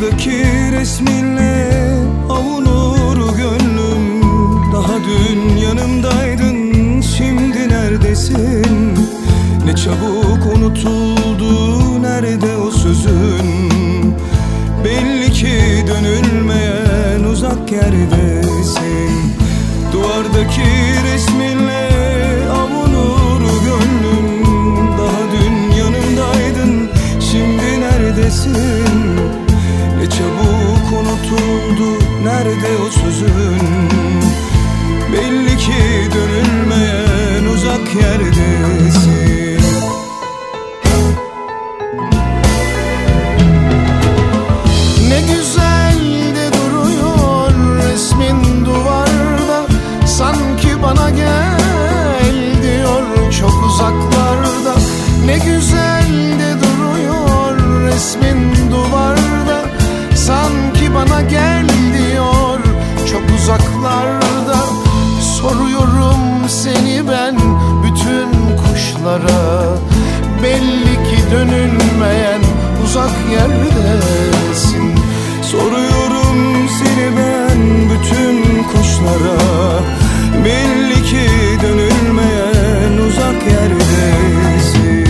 Duvardaki resminle avunur gönlüm. Daha dün yanımdaydın, şimdi neredesin? Ne çabuk unutuldu, nerede o sözün? Belli ki dönülmeyen uzak yerdesin. Duvardaki resminle avunur gönlüm. Daha dün yanımdaydın, şimdi neredesin? Ne çabuk unutuldu, nerede o sözün? Belli ki dönülmeyen uzak yerdesin. Ne güzel de duruyor resmin duvarda, sanki bana gel diyor çok uzaklarda. Ne güzel de duruyor resmin duvarda, sanki bana gel diyor çok uzaklarda. Soruyorum seni ben bütün kuşlara, belli ki dönülmeyen uzak yerdesin. Soruyorum seni ben bütün kuşlara, belli ki dönülmeyen uzak yerdesin.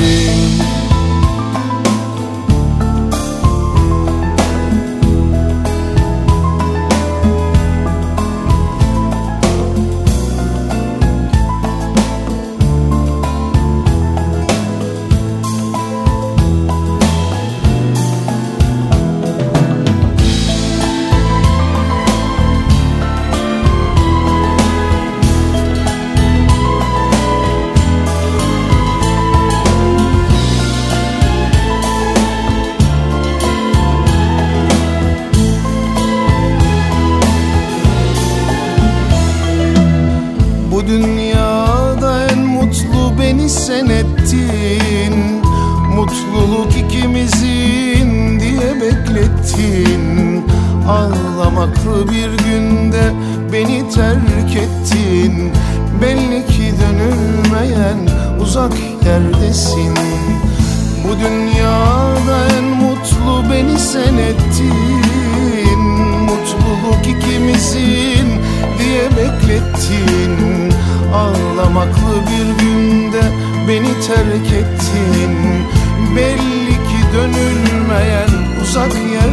Bu dünyada en mutlu beni sen ettin. Mutluluk ikimizin diye beklettin. Ağlamaklı bir günde beni terk ettin. Belli ki dönülmeyen uzak yerdesin. Bu dünyada en mutlu beni sen ettin. Mutluluk ikimizin diye beklettin. Ağlamaklı bir günde beni terk ettin. Belli ki dönülmeyen uzak yer